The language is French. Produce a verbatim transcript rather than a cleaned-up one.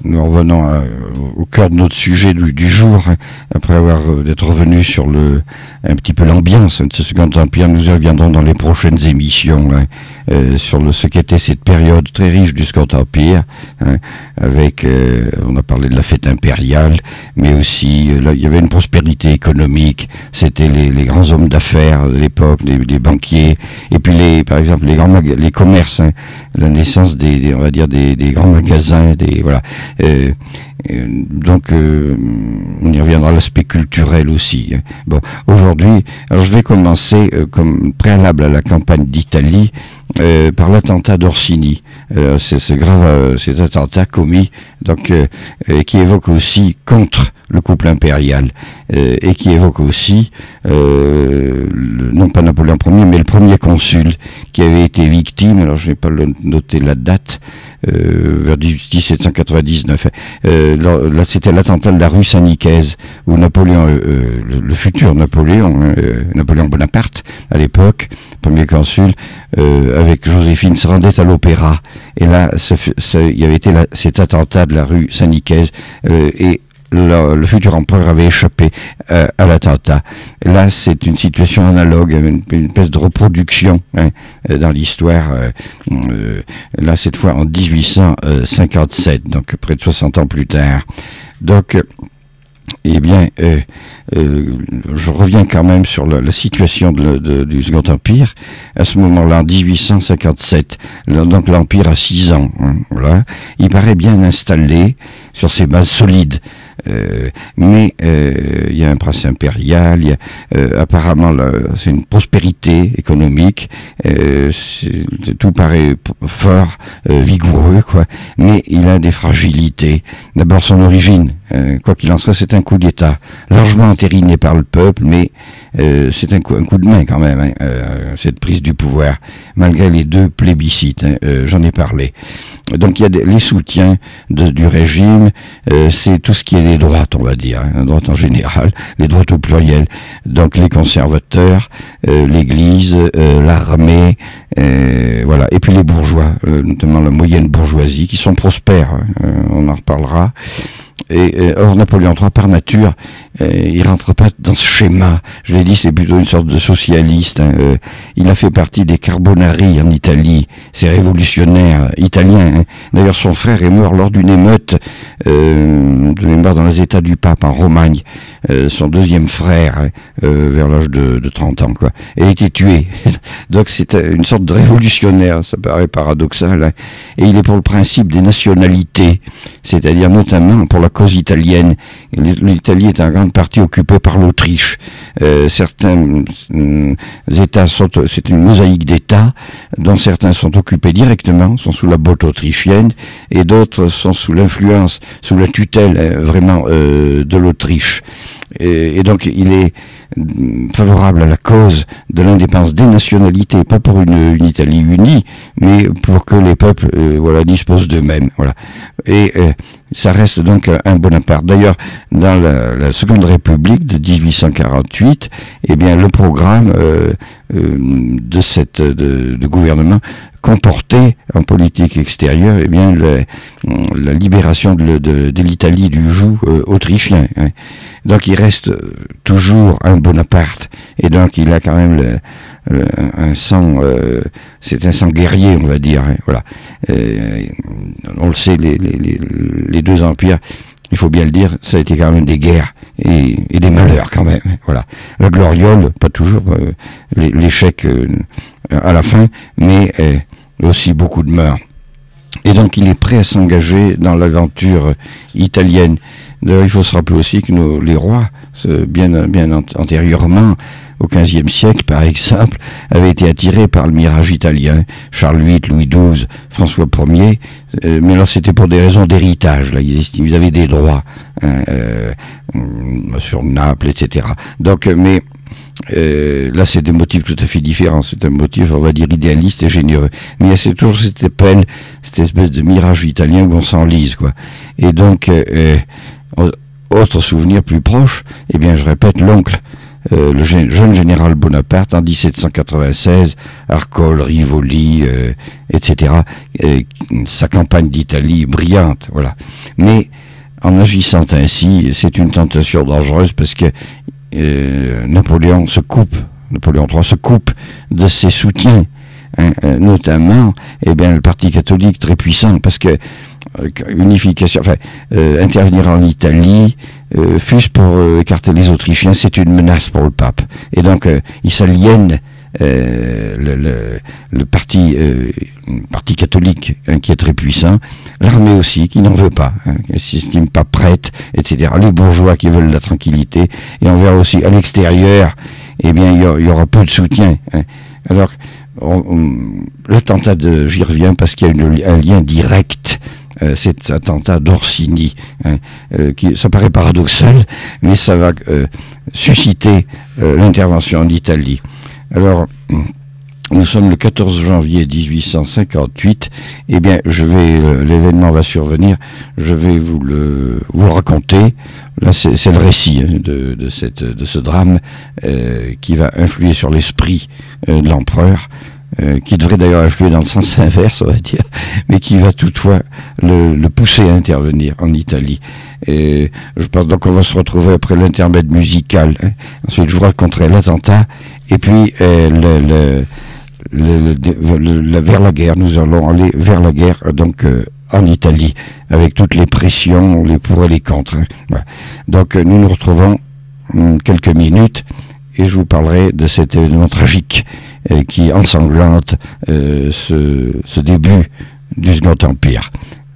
nous revenons à, au cœur de notre sujet du, du jour, hein, après avoir euh, d'être revenu sur le un petit peu l'ambiance hein, de ce Second Empire. Nous y reviendrons dans les prochaines émissions hein, euh, sur le, ce qu'était cette période très riche du Second Empire, hein, avec euh, on a parlé de la fête impériale, mais aussi euh, là, il y avait une prospérité économique. C'était les, les grands hommes d'affaires de l'époque, les, les banquiers, et puis les, par exemple les grands mag- les commerces, hein, la naissance des, des on va dire des, des grands magasins, des voilà. Euh, euh, donc euh, on y reviendra, l'aspect culturel aussi. Hein. Bon, aujourd'hui, alors je vais commencer euh, comme préalable à la campagne d'Italie euh, par l'attentat d'Orsini. Euh, c'est ce grave, euh, cet attentat commis, donc euh, euh, qui évoque aussi contre le couple impérial euh, et qui évoque aussi euh, le, non pas Napoléon Ier, mais le premier consul qui avait été victime. Alors je n'ai pas le, noté la date. Euh, vers dix-sept cent quatre-vingt-dix-neuf. Euh, là, là, c'était l'attentat de la rue Saint-Nicaise, où Napoléon, euh, le, le futur Napoléon, euh, Napoléon Bonaparte, à l'époque, premier consul, euh, avec Joséphine, se rendait à l'opéra. Et là, ce, ce, il y avait été la, cet attentat de la rue Saint-Nicaise, euh, et Le, le futur empereur avait échappé euh, à l'attentat. Là, c'est une situation analogue, une, une espèce de reproduction hein, dans l'histoire. Euh, euh, là, cette fois en dix-huit cent cinquante-sept, donc près de soixante ans plus tard. Donc, eh bien, euh, euh, je reviens quand même sur la, la situation de, de, du Second Empire. À ce moment-là, en dix-huit cent cinquante-sept, donc l'Empire a six ans. Hein, voilà. Il paraît bien installé sur ses bases solides. Euh, mais euh, il y a un prince impérial, il y a, euh, apparemment là, c'est une prospérité économique, euh, tout paraît p- fort, euh, vigoureux, quoi. Mais il a des fragilités. D'abord son origine, euh, quoi qu'il en soit, c'est un coup d'État, largement entériné par le peuple, mais euh, c'est un coup, un coup de main quand même, hein, euh, cette prise du pouvoir, malgré les deux plébiscites, hein, euh, j'en ai parlé. Donc il y a des, les soutiens de, du régime, euh, c'est tout ce qui est des droites, on va dire, hein, droite en général, les droites au pluriel. Donc les conservateurs, euh, l'Église, euh, l'armée, euh, voilà, et puis les bourgeois, euh, notamment la moyenne bourgeoisie, qui sont prospères, hein, euh, on en reparlera. Et euh, or Napoléon trois par nature, euh, il rentre pas dans ce schéma. Je l'ai dit, c'est plutôt une sorte de socialiste. Hein. Euh, il a fait partie des Carbonari en Italie, ces révolutionnaires italiens. Hein. D'ailleurs, son frère est mort lors d'une émeute euh, de mémoire dans les États du Pape en Romagne. Euh, son deuxième frère, hein, euh, vers l'âge de, de trente ans, quoi, et a été tué. Donc c'est une sorte de révolutionnaire. Ça paraît paradoxal. Hein. Et il est pour le principe des nationalités, c'est-à-dire notamment pour la cause italienne. L'Italie est en grande partie occupée par l'Autriche. Euh, certains euh, États sont, c'est une mosaïque d'États, dont certains sont occupés directement, sont sous la botte autrichienne, et d'autres sont sous l'influence, sous la tutelle euh, vraiment euh, de l'Autriche. Et, et donc il est favorable à la cause de l'indépendance des nationalités, pas pour une, une Italie unie, mais pour que les peuples euh, voilà, disposent d'eux-mêmes. Voilà. Et euh, ça reste donc un Bonaparte. D'ailleurs, dans la, la Seconde République de dix-huit cent quarante-huit, eh bien le programme euh, euh, de cette de, de gouvernement comportait en politique extérieure eh bien le, la libération de, de, de l'Italie du joug euh, autrichien. Hein. Donc il reste toujours un Bonaparte, et donc il a quand même le, le, un sang, euh, c'est un sang guerrier, on va dire. Hein. Voilà. Euh, on le sait, les, les, les, les deux empires, il faut bien le dire, ça a été quand même des guerres et, et des malheurs quand même. Voilà. La gloriole, pas toujours, euh, l'échec euh, à la fin, mais euh, aussi beaucoup de morts. Et donc il est prêt à s'engager dans l'aventure italienne. D'ailleurs, il faut se rappeler aussi que nos, les rois, bien, bien antérieurement, au quinzième siècle par exemple, avaient été attirés par le mirage italien. Charles huit, Louis douze, François Ier, euh, mais là c'était pour des raisons d'héritage. Là, ils, ils avaient des droits hein, euh, sur Naples, et cetera. Donc, mais Euh, là, c'est des motifs tout à fait différents. C'est un motif, on va dire, idéaliste et généreux. Mais c'est toujours cette épelle, cette espèce de mirage italien où on s'enlise, quoi. Et donc, euh, autre souvenir plus proche, eh bien, je répète, l'oncle euh, le gé- jeune général Bonaparte en dix-sept cent quatre-vingt-seize, Arcole, Rivoli, euh, et cetera. Euh, sa campagne d'Italie brillante, voilà. Mais en agissant ainsi, c'est une tentation dangereuse parce que euh, Napoléon se coupe, Napoléon trois se coupe de ses soutiens. Hein, euh, notamment, eh bien, le Parti catholique très puissant, parce que euh, unification, enfin, euh, intervenir en Italie, euh, fût-ce pour euh, écarter les Autrichiens, c'est une menace pour le pape. Et donc, euh, il s'aliène euh, le, le, le parti, euh, parti catholique, hein, qui est très puissant, l'armée aussi, qui n'en veut pas, hein, qui ne s'estime pas prête, et cetera. Les bourgeois qui veulent la tranquillité, et on verra aussi à l'extérieur, eh bien, il y, aura, il y aura peu de soutien. Hein. Alors, On, on, l'attentat de, j'y reviens parce qu'il y a une, un lien direct, euh, cet attentat d'Orsini, hein, euh, qui, ça paraît paradoxal, mais ça va euh, susciter euh, l'intervention en Italie. Alors, nous sommes le quatorze janvier dix-huit cent cinquante-huit, eh bien, je vais, euh, l'événement va survenir, je vais vous le, vous le raconter. Là, c'est, c'est le récit, hein, de, de, cette, de ce drame euh, qui va influer sur l'esprit euh, de l'empereur, euh, qui devrait d'ailleurs influer dans le sens inverse, on va dire, mais qui va toutefois le, le pousser à intervenir en Italie. Et je pense donc qu'on va se retrouver après l'intermède musical. Hein. Ensuite, je vous raconterai l'attentat, et puis euh, le, le, le, le, le, le, vers la guerre. Nous allons aller vers la guerre, donc euh, en Italie, avec toutes les pressions, les pour et les contre. Hein. Voilà. Donc euh, nous nous retrouvons hum, quelques minutes, et je vous parlerai de cet événement tragique euh, qui ensanglante euh, ce, ce début du Second Empire.